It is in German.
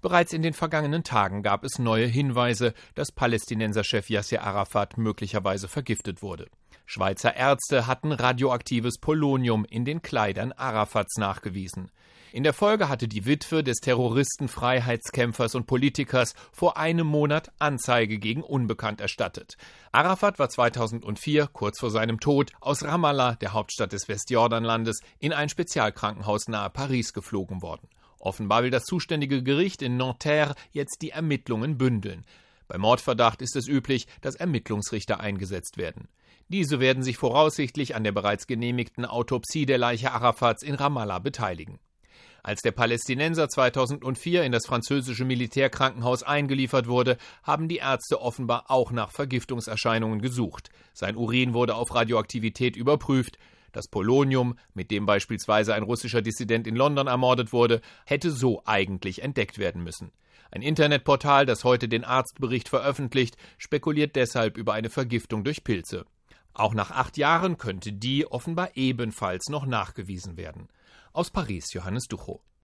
Bereits in den vergangenen Tagen gab es neue Hinweise, dass Palästinenserchef Yasser Arafat möglicherweise vergiftet wurde. Schweizer Ärzte hatten radioaktives Polonium in den Kleidern Arafats nachgewiesen. In der Folge hatte die Witwe des Terroristen, Freiheitskämpfers und Politikers vor einem Monat Anzeige gegen Unbekannt erstattet. Arafat war 2004, kurz vor seinem Tod, aus Ramallah, der Hauptstadt des Westjordanlandes, in ein Spezialkrankenhaus nahe Paris geflogen worden. Offenbar will das zuständige Gericht in Nanterre jetzt die Ermittlungen bündeln. Bei Mordverdacht ist es üblich, dass Ermittlungsrichter eingesetzt werden. Diese werden sich voraussichtlich an der bereits genehmigten Autopsie der Leiche Arafats in Ramallah beteiligen. Als der Palästinenser 2004 in das französische Militärkrankenhaus eingeliefert wurde, haben die Ärzte offenbar auch nach Vergiftungserscheinungen gesucht. Sein Urin wurde auf Radioaktivität überprüft. Das Polonium, mit dem beispielsweise ein russischer Dissident in London ermordet wurde, hätte so eigentlich entdeckt werden müssen. Ein Internetportal, das heute den Arztbericht veröffentlicht, spekuliert deshalb über eine Vergiftung durch Pilze. Auch nach 8 Jahren könnte die offenbar ebenfalls noch nachgewiesen werden. Aus Paris, Johannes Duchow.